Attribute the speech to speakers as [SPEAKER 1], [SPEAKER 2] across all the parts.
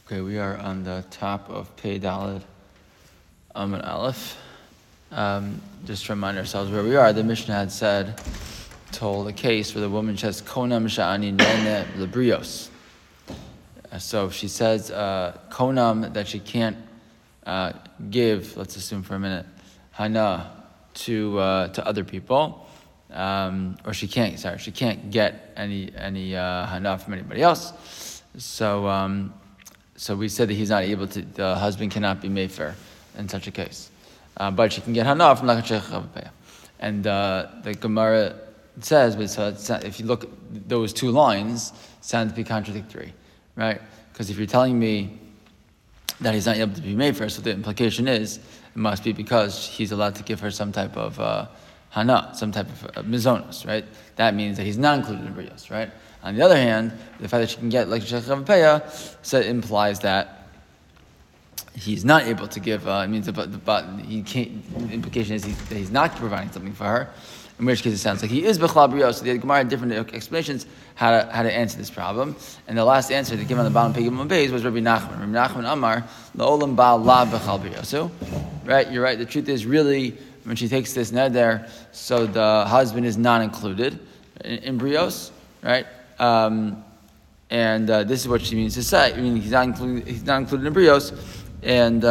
[SPEAKER 1] Okay, we are on the top of Pei Daled Amud Aleph. Just to remind ourselves where we are, the Mishnah had told a case where the woman says, Konam sha'ani nene lebrios. So she says, Konam, that she can't give, let's assume for a minute, hana to other people, or she can't get any hana from anybody else. So we said that he's not able to, the husband cannot be mefer in such a case. But she can get hana from Lachashech Chavapeya. And the Gemara says, if you look at those two lines, sound to be contradictory, right? Because if you're telling me that he's not able to be mefer, so the implication is, it must be because he's allowed to give her some type of hana, some type of mizonos, right? That means that he's not included in brios, right? On the other hand, the fact that she can get like Shech Chavapeya, so it implies that he's not able to give. It means but he can't. The implication is that he's not providing something for her. In which case, it sounds like he is bechal brios. So the Gemara had different explanations how to answer this problem. And the last answer they given on the bottom page of Beis was Rabbi Nachman. Rabbi Nachman Amar laolam ba la bechal brios. Right, you're right. The truth is really when she takes this neder, so the husband is not included in brios, right? And this is what she means to say. I mean, he's not included in brios, and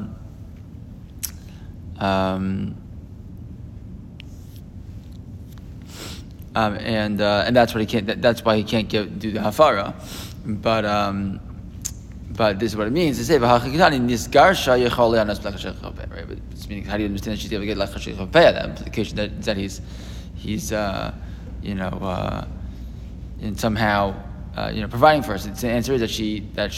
[SPEAKER 1] that's what he can't. That's why he can't do the hafara. But this is what it means to say. Right? But it's meaning, how do you understand that she's able to get lachashich chapeya? The implication that he's and somehow providing for us. The answer is that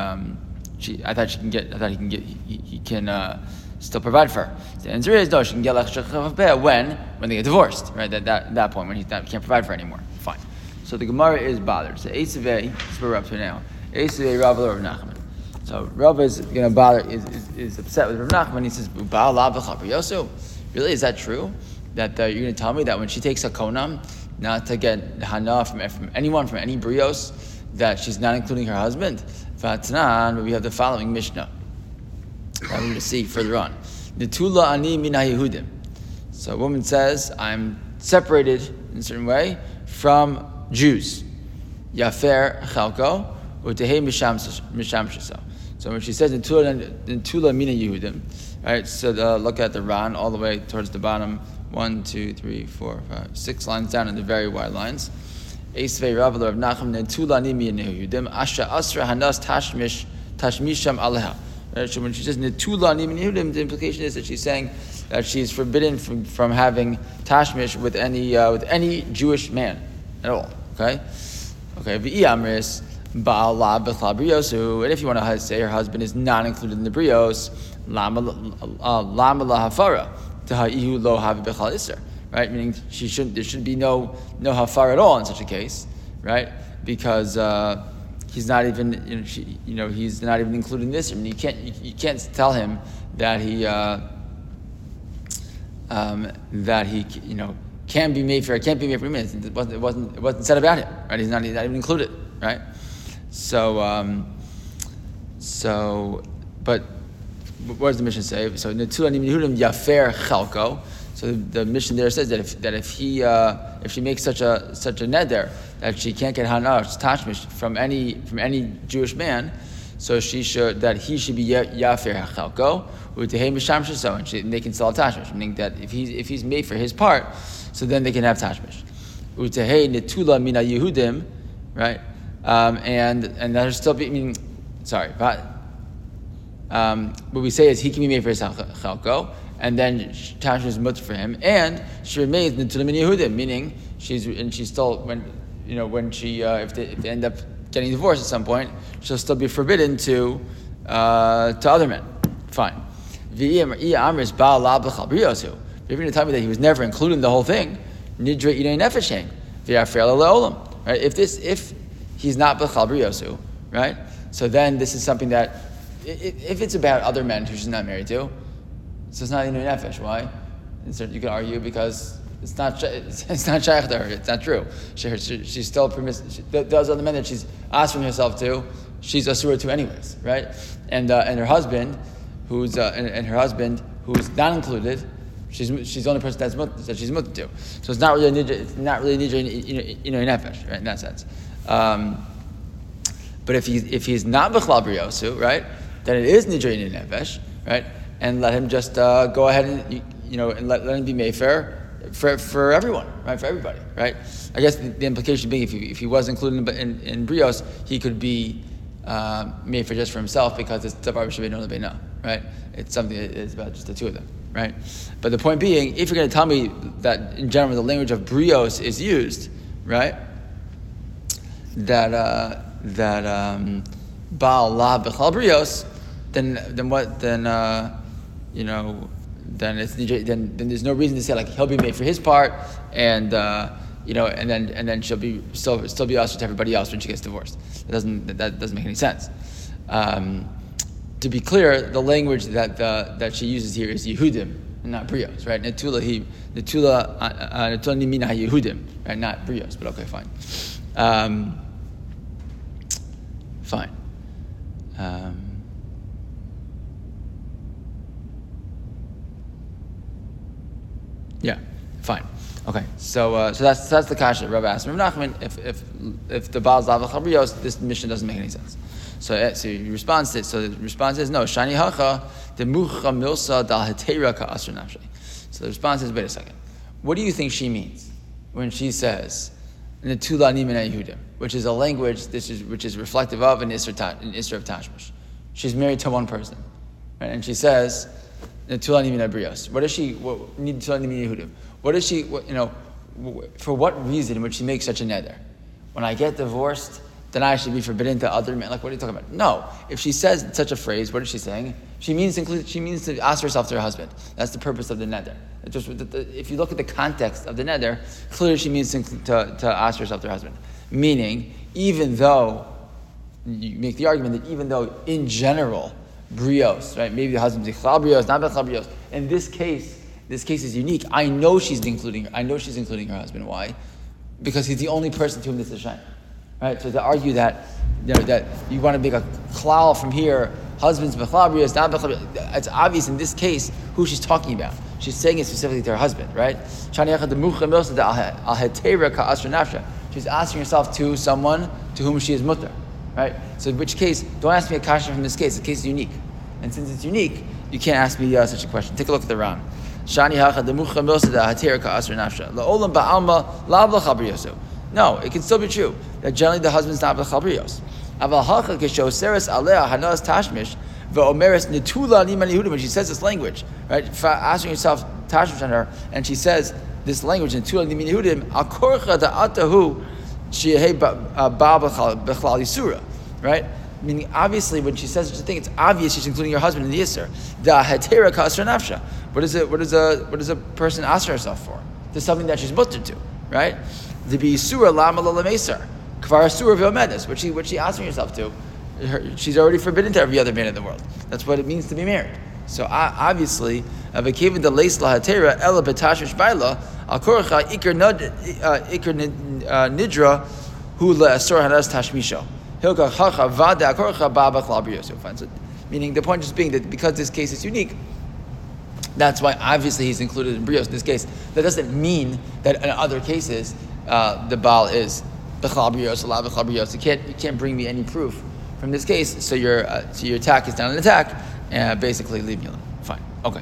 [SPEAKER 1] he can still provide for her. The answer is no, she can get lachashich chapeya when they get divorced, right? That point when he can't provide for her anymore. Fine. So the Gemara is bothered. So Eisavei, this is where we're up to now. Eisavei Rav Rav Nachman. So Rav is going to bother, is upset with Rav Nachman. He says, really, is that true? That you're going to tell me that when she takes a konam, not to get hana from anyone, from any brios, that she's not including her husband? Vatnan, but we have the following Mishnah that we're going to see further on. Netula ani min haYehudim. So a woman says, I'm separated in a certain way from Jews. Yafer chalko utehei misham shasa. So when she says Netula min haYehudim, right? So look at the Ran all the way towards the bottom. 1, 2, 3, 4, 5, 6 lines down in the very wide lines. Eisvei Rav Rav Nachman Netula ani min haYehudim asha asra hanas tashmisham aleha. So when she says Netula ani min haYehudim, the implication is that she's saying that she's forbidden from having tashmish with any Jewish man at all. Okay. V'i amris ba'ala b'chal briosu. And if you want to say her husband is not included in the brios, lama lahafara. Right, meaning there should be no hafar at all in such a case, right? Because he's not even he's not even included in this. I mean, you can't tell him that he can be made for it, can't be made for him. It wasn't said about him, right? He's not even included, right? But what does the mission say? So Netula ani min haYehudim yafer chalko. So the mission there says that if she makes such a neder that she can't get hana tashmish from any Jewish man, so he should be yafer chalko utehei misham shasa, and they can still have tashmish, meaning that if he's made for his part, so then they can have tashmish. Utehei netula min haYehudim, right? And that'll still be what we say is he can be made for his chalko, and then tashmish is mutter for him, and she remains Netula min haYehudim, meaning she's still when she if they end up getting divorced at some point, she'll still be forbidden to other men. Fine. If you're going to tell me that he was never included in the whole thing, nidra idei nefesh right? If he's not b'chal briosu, right? So then this is something that if it's about other men who she's not married to, so it's not idei nefesh. Why? You can argue because it's not shaykh to her. It's not true. She's still permissive. Those other men that she's asking herself to she's asura too anyways, right? And her husband, who's not included, she's the only person that she's mutter to. So it's not really a nidra. It's not really a nidra in nefesh, right? In that sense. But if he's not b'chlal briosu, right, then it is nidra in nefesh, right? And let him just go ahead and and let him be mefer for everyone, right? For everybody, right? I guess the implication being if he was included in brios, he could be mefer just for himself because it's davar b'shavei no lebeina, right? It's something that is about just the two of them, right? But the point being, if you're going to tell me that in general the language of brios is used, right? That Baal La B'chal Brios, then it's then there's no reason to say like he'll be made for his part, and then she'll be still be ushered to everybody else when she gets divorced. That doesn't make any sense. To be clear, the language that she uses here is Yehudim, not Brios, right? Netula nimina Yehudim, right? Not Brios, but okay, fine. Fine. Yeah, fine. Okay, so that's the kasha Rav asked Rav Nachman. If the Baal Zav Chabrios, this mission doesn't make any sense. So he responds to it. So the response is no. Shani hacha the mucha milsa dal hetera ka asr nafshay. So the response is, wait a second. What do you think she means when she says netula nimina Yehudim, which is a language which is reflective of an isra of tashmish? She's married to one person, right? And she says netula nimina brios. What does she? Netula nimina Yehudim. What does she? For what reason would she make such a neder? When I get divorced, then I should be forbidden to other men. Like, what are you talking about? No. If she says such a phrase, what is she saying? She means to ask herself to her husband. That's the purpose of the neder. If you look at the context of the neder, clearly she means to ask herself to her husband. Meaning, even though you make the argument that even though in general brios, right? Maybe the husband's b'chlal brios, not b'chlal brios. In this case is unique. I know she's including her husband. Why? Because he's the only person to whom this is shine. Right, so to argue that that you want to make a klal from here, husband's b'chlal brios, not b'chlal brios, it's obvious in this case who she's talking about. She's saying it specifically to her husband, right? She's asking herself to someone to whom she is mutter, right? So in which case, don't ask me a kasha from this case. The case is unique, and since it's unique, you can't ask me such a question. Take a look at the Ram. No, it can still be true that generally the husband's not b'chal brios. When she says this language, right, asking herself tashmish on her, and she says this language in netula nimin Yehudim, akorcha da'atahu sheyehei ba b'chlal yisura, right? Meaning, obviously, when she says such a thing, it's obvious she's including her husband in the yisur. Da hetera kasra nafsha. What does a person ask herself for? To something that she's mutter to, right? The b'yisura lama lo lemesar kvar asura v'omedes. What she asking herself to, she's already forbidden to every other man in the world. That's what it means to be married. So obviously, v'kevin the leis lahatera ela betashmish baila al korcha ikar nidra hu le'asur hadas tashmisho. Meaning the point just being that because this case is unique, that's why obviously he's included in brios in this case. That doesn't mean that in other cases the Baal is b'chlal brios, ala b'chlal brios. You can't bring me any proof from this case. So your attack is not an attack, and basically leave me alone. Fine, okay.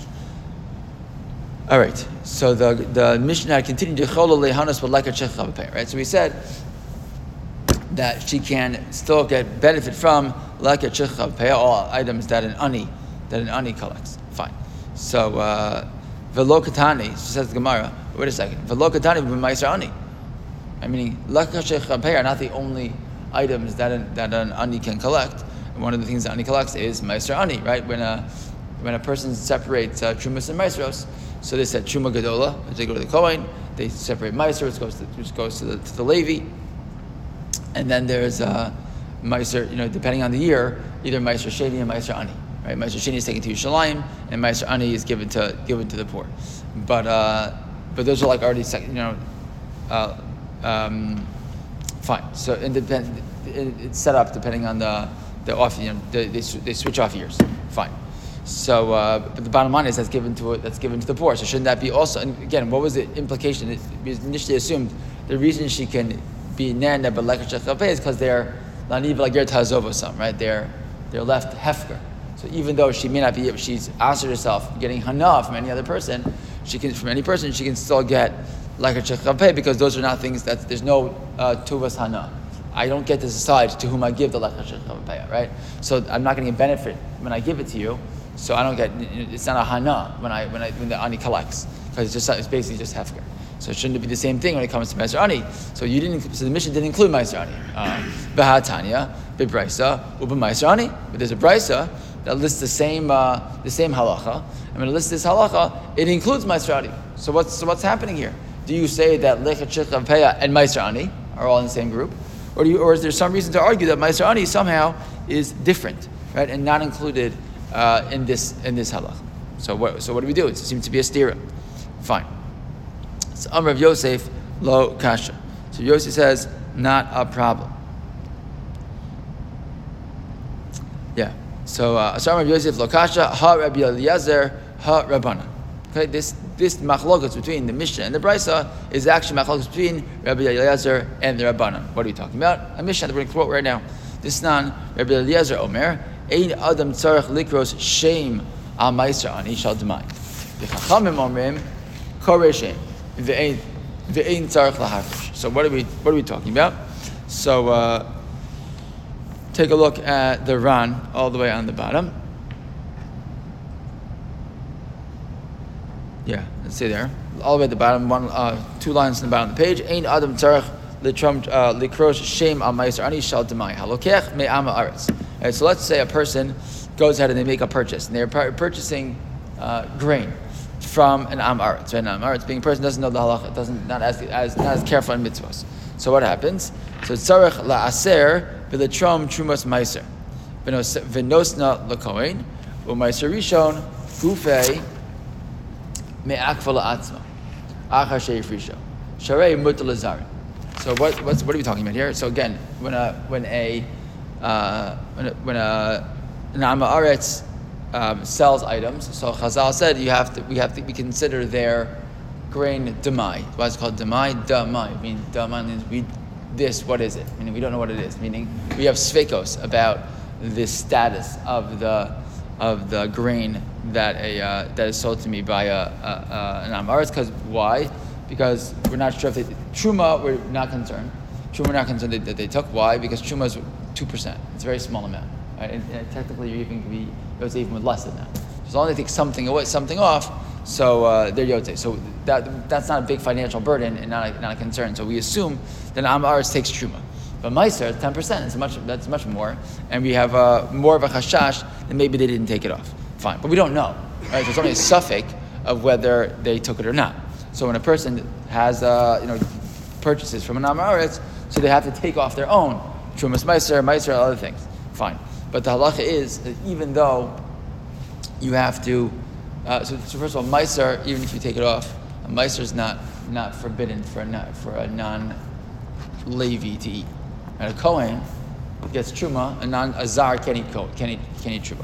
[SPEAKER 1] All right. So the Mishnah continued to chol lehanos but like a chechah b'pei. Right. So we said that she can still get benefit from like a chichav pay all items that an ani collects. Fine. So velo katani, says the Gemara. Wait a second. Velo katani b'maiser ani. I mean, like a chichav pay are not the only items that an ani can collect. And one of the things that ani collects is maiser ani. Right? When a person separates trumas and maisros, so they said truma gadola. As they go to the kohen, they separate maiser, which goes to the Levi. And then there's Meiser, depending on the year, either Meiser Sheni and Meiser Ani. Right? Meiser Sheni is taken to Yerushalayim, and Meiser Ani is given to the poor. But those are like already, Fine. So it's set up depending on the off. They switch off years. Fine. So, but the bottom line is that's given to the poor. So shouldn't that be also? And again, what was the implication? It initially assumed the reason she can be nana but like is because they're laniv like your tazova some, right? They're left hefker. So even though she may not be, she's asked herself getting hana from any other person, she can still get like a chechaveh because those are not things that there's no tuvas hana. I don't get to decide to whom I give the lech chechaveh, right? So I'm not going to get benefit when I give it to you. So I don't get, it's not a hana when the ani collects because it's basically just hefker. So shouldn't it be the same thing when it comes to Meiser Ani? So the mission didn't include Meiser Ani. B'hatanya, b'braisa, u'b'Meiser Ani. But there's a braisa that lists the same halacha. And when it lists this halacha, it includes Meiser Ani. So what's happening here? Do you say that Lecha Chichav Peah and Meiser Ani are all in the same group? Or is there some reason to argue that Meiser Ani somehow is different, right, and not included in this halacha? So what do we do? It seems to be a stira. Fine. So Amr of Yosef lo kasha. So Yosef says not a problem. Yeah. So Amr of Yosef lo kasha ha Rabbi Eliezer ha Rabbanan. Okay. This machlokas between the Mishnah and the Brisa is actually machlokas between Rabbi Eliezer and the Rabbanan. What are we talking about? A Mishnah that we're going to quote right now. This nan Rabbi Eliezer Omer ein adam tzarich likros shem al meiser ani shal demai. The Chachamim omrim korei shem ve'ein tzarich lahafresh. So what are we talking about? So take a look at the Ran all the way on the bottom. Yeah, let's see there. All the way at the bottom, 2 lines on the bottom of the page. Ein adam tzarich likros shem al meiser ani shal demai halokech me'am haaretz. Right, so let's say a person goes ahead and they make a purchase, and they're purchasing grain from an am aretz. Right? An am aretz being a person doesn't know the halacha, not as careful in mitzvahs. So what happens? So tzarech la'aser v'letrom trumas meiser v'nosna l'kohen u'meiser rishon gufei me'akva la'atzma achar she'ifrisho sharei mutar l'zarin. So what are we talking about here? So again, when an Am Haaretz sells items, so Chazal said we consider their grain demai. Why is it called demai? Demai. I mean, demai means what is it? Meaning we don't know what it is. Meaning we have sveikos about the status of the grain that is sold to me by an Am Haaretz. Because why? Because we're not sure if truma. We're not concerned. Truma, we're not concerned that they took. Why? Because truma is 2%. It's a very small amount, right? And technically, you even can be yotze even with less than that. As long as they take something off, so they're yotze. So that's not a big financial burden and not a concern. So we assume that Am Haaretz takes truma, but meiser 10%. That's much more, and we have more of a chashash that maybe they didn't take it off. Fine, but we don't know, right? So it's only a suffix of whether they took it or not. So when a person has purchases from an Am Haaretz, so they have to take off their own trumas meiser, other things. Fine, but the halacha is that even though you have to, so first of all, meiser, even if you take it off, a meiser is not forbidden for a non-Levi to eat. And a Kohen gets truma, a zar can't eat truma.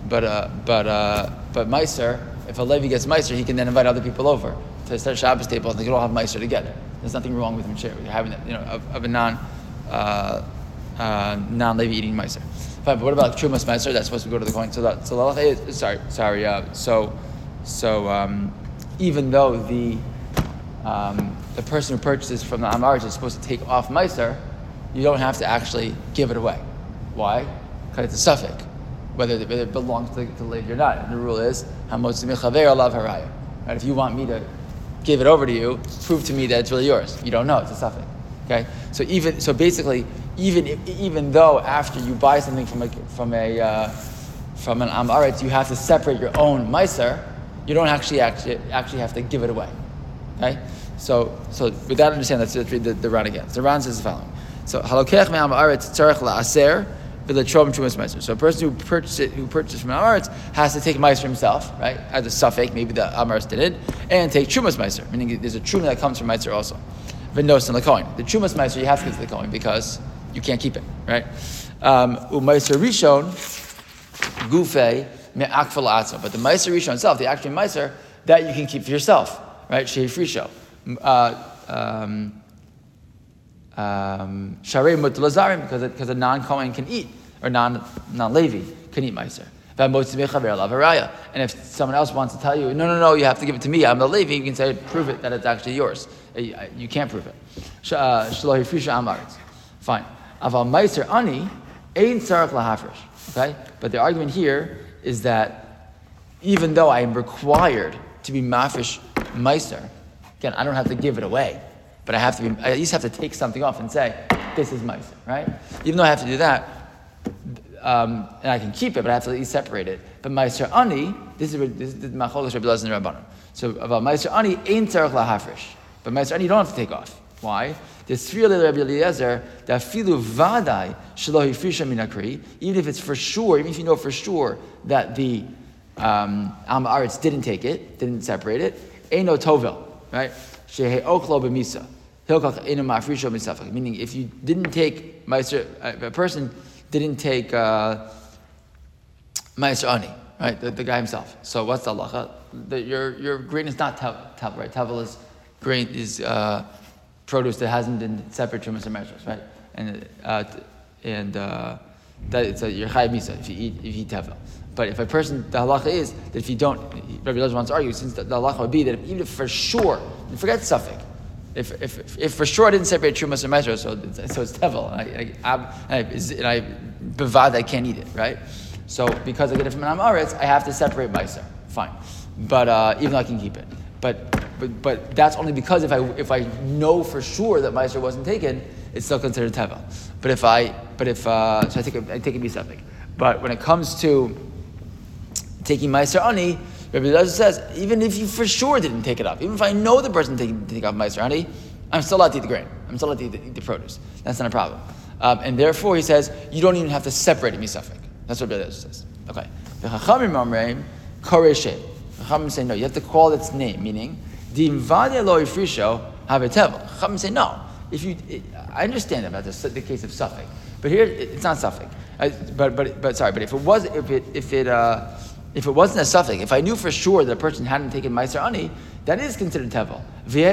[SPEAKER 1] But meiser, if a Levi gets meiser, he can then invite other people over to start Shabbos table, and they can all have meiser together. There's nothing wrong with having that, of a non-Levi eating meiser. Fine, but what about trumas meiser? That's supposed to go to the coin. So the halacha is sorry. Even though the person who purchases from the Am Haaretz is supposed to take off meiser, you don't have to actually give it away. Why? Because it's a suffix, whether it belongs to the Levi or not. And the rule is hamotzi mechaver alav haraya. Right? If you want me to give it over to you, prove to me that it's really yours. You don't know, it's a suffix. Okay? So basically, even though after you buy something from an Am Haaretz, you have to separate your own meiser, you don't actually have to give it away. Okay? So with that understanding, let's read the Ran again. So the Ran says the following. So halokech me'Am Haaretz tzarech la'aser v'letrom trumas meiser. So a person who purchases from Am Haaretz has to take meiser himself, right? As a suffix, maybe the Am Haaretz did it, and take trumas meiser, meaning there's a truma that comes from meiser also. v'nosin l'kohen. The Trumas Meiser you have to give to the Kohen because you can't keep it, right? U'Meiser Rishon gufei me'akfa la'atzmo. But the Meiser Rishon itself, the actual Meiser, that you can keep for yourself, right? Shei Frisho. Sharei mutlazarim, because a non-Kohen can eat, or non-Levi can eat Meiser. And if someone else wants to tell you, no, you have to give it to me, I'm the Levi, you can say, prove it that it's actually yours. You can't prove it. Fine. Aval Meiser Ani, ein tzarich lahafresh. Okay? But the argument here is that even though I am required to be mafish Meiser, again, I don't have to give it away, but I at least have to take something off and say, this is Meiser, right? Even though I have to do that, and I can keep it, but I have to at least separate it. But Meiser Ani, this is the Machlokes Rabbi Elazar and Rabbanan. So about Meiser Ani, ein tzarich lahafresh. But Meiser Ani, you don't have to take off. Why? There's three other Rabbi Eliezer that filu vadai shelo hifrisha min hakri. Even if it's for sure, even if you know for sure that the Am Haaretz didn't take it, didn't separate it, eino tovel, right? Shehe oklo b'misa. Hilkach eino ma'afrisha misafak. Meaning, if you didn't take Meiser, a person didn't take Meiser Ani, right? The guy himself. So what's the halacha? Your grain is not tavel, right? Tavel is grain is produce that hasn't been separate from Mr. Measures, right? And that it's your chayav misa if you eat tevel. But if a person, the halacha is that if you don't, Rabbi Elazar wants to argue, since the halacha would be that even if for sure, and forget suffix, if for sure I didn't separate true Mr. Measures, so it's tevel, and I bevad, I can't eat it, right? So because I get it from an Am Haaretz, I have to separate Meiser. Fine, but even though I can keep it, but that's only because if I know for sure that Meiser wasn't taken, it's still considered tevel. So I take it misafik. But when it comes to taking Meiser Ani, Rabbi Elazar says even if you for sure didn't take it up, even if I know the person didn't take off Meiser Ani, I'm still allowed to eat the grain. I'm still allowed to eat the produce. That's not a problem. And therefore he says you don't even have to separate it misafik. That's what Rabbi Elazar says. Okay. The Chachamim Amreim Korei Shem. The Chachamim say no. You have to call its name, meaning Dimvade lo ifrisho have a tevel. Chachamim say no. I understand about the case of suffix, but here it's not suffix. But if it wasn't a suffix, if I knew for sure that a person hadn't taken Meiser Ani, that is considered tevel.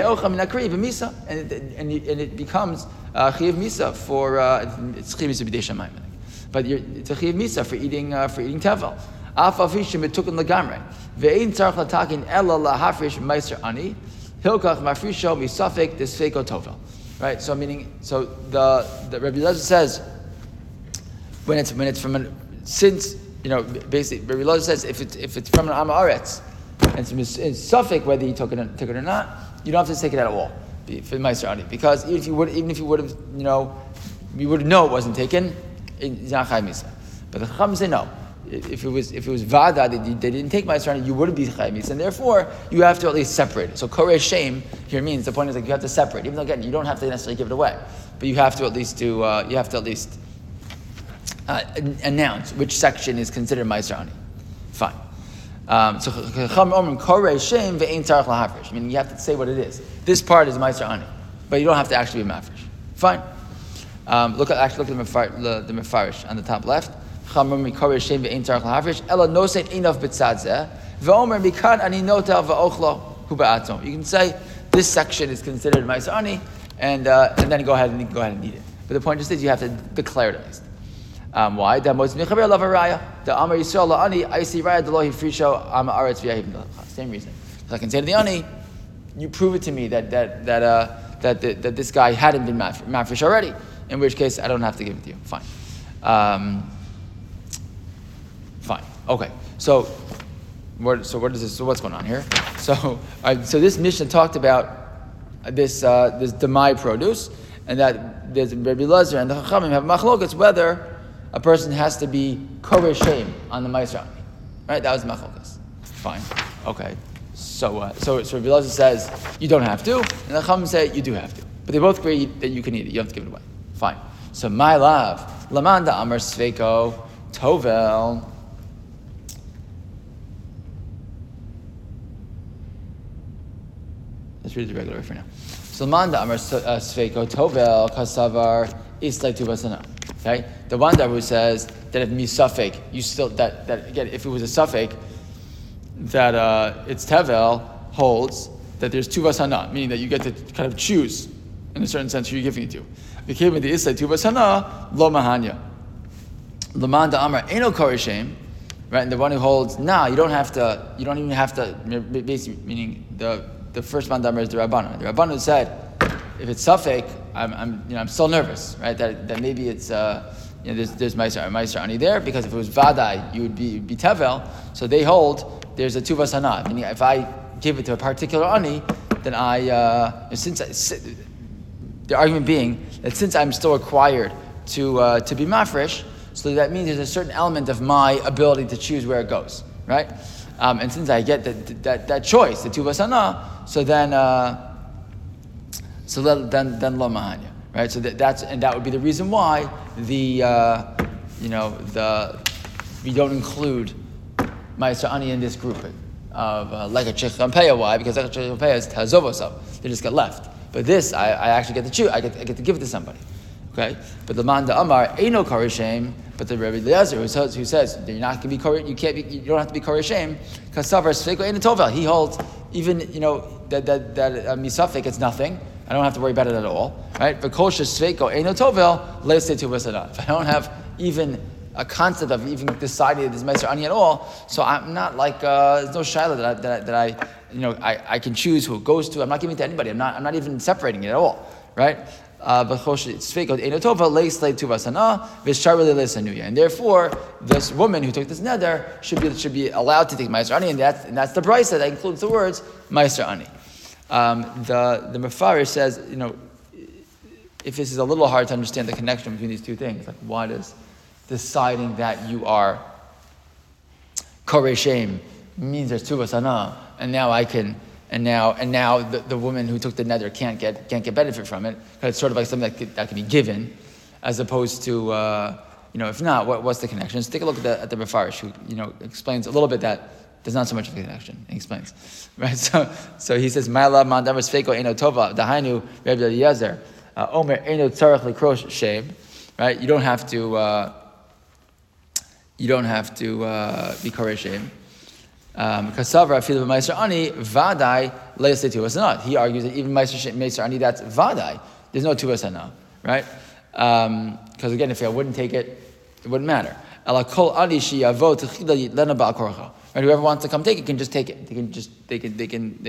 [SPEAKER 1] And it becomes chiyav misa for it's chiyav misa b'dei shamayim. But it's a chiyav misa for eating tevel. Af avishim betukin legamrei ve'ein tzarich latakin ela lahafresh Meiser Ani hilkach mafrisho misafik desfeko tovel. Right. So the Rabbi Elazar says when it's from since basically Rabbi Elazar says if it's from an Am Haaretz and it's suffix whether you took it or not, you don't have to take it at all for Meiser Ani, because even if you would have you would know it wasn't taken, it's not chayav misa. But the Chacham say no. If it was vada they didn't take Meiser Ani, you wouldn't be chayav misa, and therefore you have to at least separate it. So korei shem here means the point is you have to separate, even though again you don't have to necessarily give it away, but you have to at least announce which section is considered Meiser Ani. Fine. So Chacham Omrim korei shem ve'ein tzarich lahafresh, meaning you have to say what it is. This part is Meiser Ani, but you don't have to actually be mafresh. Fine. Look at the Mefarish on the top left. You can say this section is considered Meiser Ani, and then go ahead and eat it. But the point is you have to declare it at least. Why? Same reason. So I can say to the Ani, you prove it to me that this guy hadn't been mafresh already. In which case, I don't have to give it to you. Fine. Fine. Okay. So what is this? So what's going on here? So this Mishnah talked about this demai produce, and that there's Rabbi Elazar and the Chachamim have machlokas whether a person has to be korei shem on the Meiser Ani. Right? That was machlokas. Fine. Okay. So Rabbi Elazar says you don't have to, and the Chachamim say you do have to. But they both agree that you can eat it. You don't have to give it away. Fine. So my love, lamanda amar sveko tovel. Let's read the regular way for now. Salmanda Amar Sveiko Tovel Kasavar Islay Tubasana. Okay? The one who says that if misafek, you still that again, if it was a suffix, that it's Tevel holds that there's Tuvasana, meaning that you get to kind of choose in a certain sense who you're giving it to. Became with the Islay Tuvasana, Lo Mahanya. Lamanda Amar Eno Korishem, right? And the one who holds, you don't even have to, basically, meaning the first man is the Rabbanu. The Rabbanu said, if it's suffix, I'm still nervous, right? That maybe it's there's Meiser Ani there, because if it was Vadai, you would be Tevel. So they hold there's a Tuvas Hana, meaning if I give it to a particular Ani, then the argument being that since I'm still required to be mafresh, so that means there's a certain element of my ability to choose where it goes, right? And since I get that choice, the Tuvas Hana, so then lo mahanya, right? So that would be the reason why we don't include Ma'aser Ani in this group of like a Chechampeya. Why? Because like a Chechampeya is Tazovosov. They just get left. But this, I actually get to choose. I get to give it to somebody. Okay? But the Manda Amar Eino Karishem. But the Rebbe Eliezer who says you're not going to be you don't have to be Karishem because Savar Sveiko Eino Tovel. He holds even that misafik, it's nothing. I don't have to worry about it at all, right? But kol shesveiko eino tovel le'aseh tuvasana. If I don't have even a concept of even deciding that this meiser ani at all, so I'm not like there's no shaila that I can choose who it goes to. I'm not giving it to anybody. I'm not even separating it at all, right? But kol shesveiko eino tovel le'aseh tuvasana v'shar le'lesanuya. And therefore, this woman who took this neder should be allowed to take meiser ani, and that's the brisa that includes the words meiser ani. The Mefarish says, if this is a little hard to understand the connection between these two things, like why does deciding that you are Korei Shem means there's Tuvas Hana, and now I can, and now the woman who took the nether can't get benefit from it, because it's sort of like something that can be given, as opposed to if not, what's the connection? Let's take a look at the Mefarish, who explains a little bit that there's not so much of a connection. He explains, right? So he says, "My love, mandamar sfeiko eno tova dahainu Rebbe Eliezer omer eno tzarich likrosh shem." Right? You don't have to be korei shem. Kasavra afilu b'meiser ani vadai le'aseh tuvas hana. He argues that even meiser ani that's vadai. There's no tuvas hana, right? Because again, if I wouldn't take it, it wouldn't matter. Ela kol ani sheyavo techila lena ba'al korcha. Right, whoever wants to come take it can just take it. They can just take it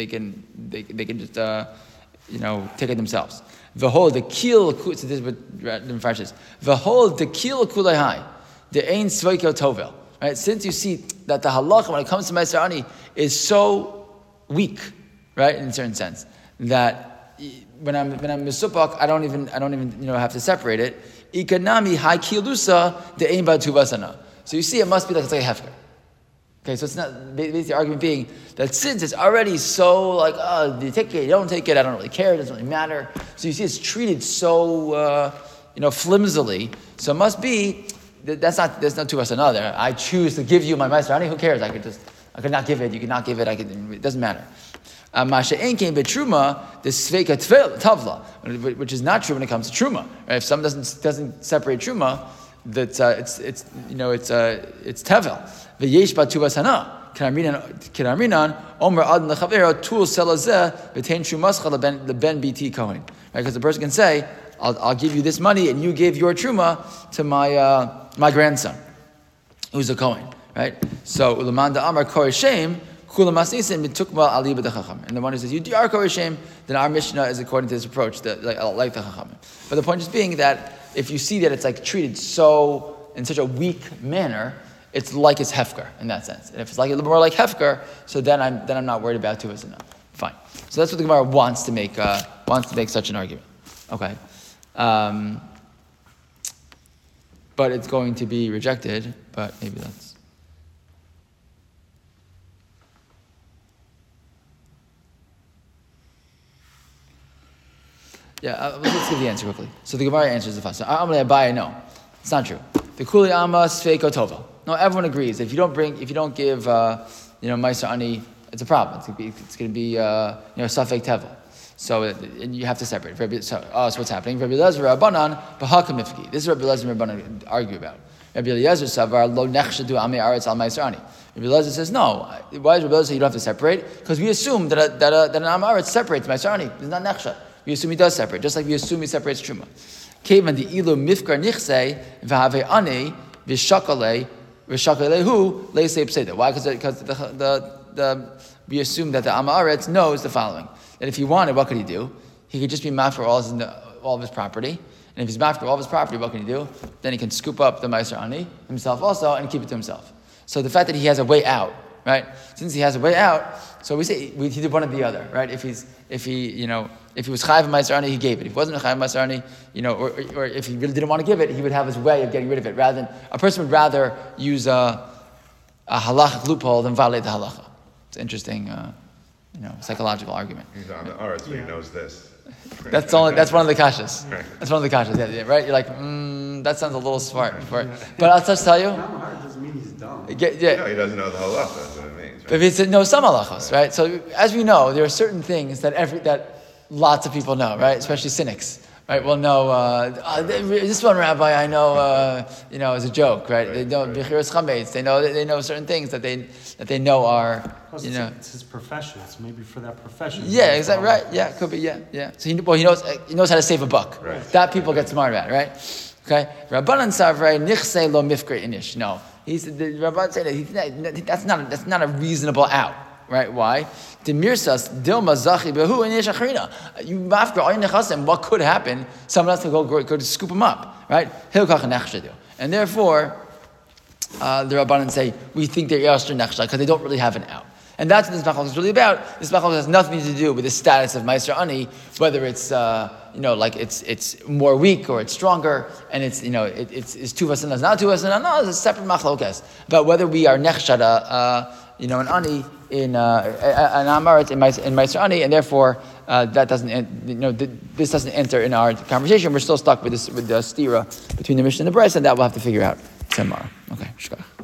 [SPEAKER 1] themselves. V'hol the kil. So this is what the Mefarish says. V'hol the kil kulei the ein sveiko tovel. Right, since you see that the halacha when it comes to meiser ani is so weak, right, in a certain sense, that when I'm misupak, I don't even have to separate it. Ikanami hai kilusa the ein ba tuvasana. So you see, it must be like it's like a hefker. Okay, so it's not basically the argument being that since it's already so like, you take it, you don't take it, I don't really care, it doesn't really matter. So you see, it's treated so flimsily. So it must be there's no tuvas another. I choose to give you my meiser ani. Who cares? I could not give it. You could not give it. It doesn't matter. Masha came betruma the sveka tavla, which is not true when it comes to truma. Right? If someone doesn't separate truma, that it's tevel. V'yesh ba tuvas hana. Kinaminan omer adon lechavero tul selazeh v'tein trumascha leben biti kohen. Right? Because the person can say, I'll give you this money and you give your truma to my grandson, who's a kohen. Right? So ulamanda amar korei shem. And the one who says you are korei shem, then our Mishnah is according to this approach, like the Chachamim. But the point is being that if you see that it's like treated in such a weak manner, it's like it's hefker in that sense. And if it's like a little more like hefker, so then I'm not worried about tuvas enough. Fine. So that's what the Gemara wants to make such an argument. Okay. But it's going to be rejected. But maybe that's. Yeah, let's give the answer quickly. So the Gemara answers the first. Abaye, no, it's not true. The Kuli Amma Sveiko Tovel. No, everyone agrees. If you don't give, Meiser Ani, it's a problem. It's going to be Safek Tevel. So you have to separate. So what's happening? Rabbi Eliezer Rabbanan b'haka mifki. This is what Rabbi Eliezer and Rabbanan argue about. Rabbi Eliezer savar lo nechshadu amei aretz al ma'asrani. Rabbi Eliezer says no. Why does Rabbi Eliezer say you don't have to separate? Because we assume that an am aretz separates ma'asrani. It's not nechsha. We assume he does separate, just like we assume he separates truma. Kevan the ilu mifkar nichse v'have ani v'shakalei v'shakalehu leisei pseda. Why? Because we assume that the am aretz knows the following. That if he wanted, what could he do? He could just be mad for all of his property. And if he's mad for all of his property, what can he do? Then he can scoop up the Meiser Ani himself also and keep it to himself. So the fact that he has a way out, right? Since he has a way out, so we say he did one or the other, right? If he was Chayav Meiser Ani, he gave it. If he wasn't Chayav Meiser Ani, or if he really didn't want to give it, he would have his way of getting rid of it. Rather than a person would rather use a halachic loophole than violate the halacha. It's interesting. Psychological argument.
[SPEAKER 2] He's on the Aretz, but he knows this.
[SPEAKER 1] That's one of the kashas. That's one of the kashas. Yeah, right. You're like, that sounds a little smart. But I'll just tell you.
[SPEAKER 3] Doesn't mean he's dumb.
[SPEAKER 2] No, he doesn't know the halacha. That's what it means. Right?
[SPEAKER 1] But he knows some halachos, right? So as we know, there are certain things that lots of people know, right? Especially cynics. Right, well, no. This one rabbi I know, is a joke, right? They know bichiras chametz. They know certain things that they know are,
[SPEAKER 3] It's his profession. It's maybe for that profession.
[SPEAKER 1] Yeah, exactly right. Yeah, could be. Yeah. So he knows how to save a buck.
[SPEAKER 2] Right.
[SPEAKER 1] That people get smart about, right? Okay. Rabbanan savrei nichse lo mifkar inish. No, the Rabbanan said that's not a reasonable out. Right? Why? Demirsas dilma zachi behu and yeshachrina. You after all your nechasim, what could happen? Someone else will go to scoop him up. Right? And therefore, the Rabbanan say we think they're yashter nechsha because they don't really have an out. And that's what this machlok is really about. This machlok has nothing to do with the status of Meiser Ani, whether it's it's more weak or it's stronger, and it's tuvas and not tuvas and no, it's a separate machlok about whether we are nechshada, an ani in an amaret in Meiser Ani, and therefore that doesn't this doesn't enter in our conversation. We're still stuck with the stira between the Mishnah and the Bryce, and that we'll have to figure out tomorrow. Okay, shkach.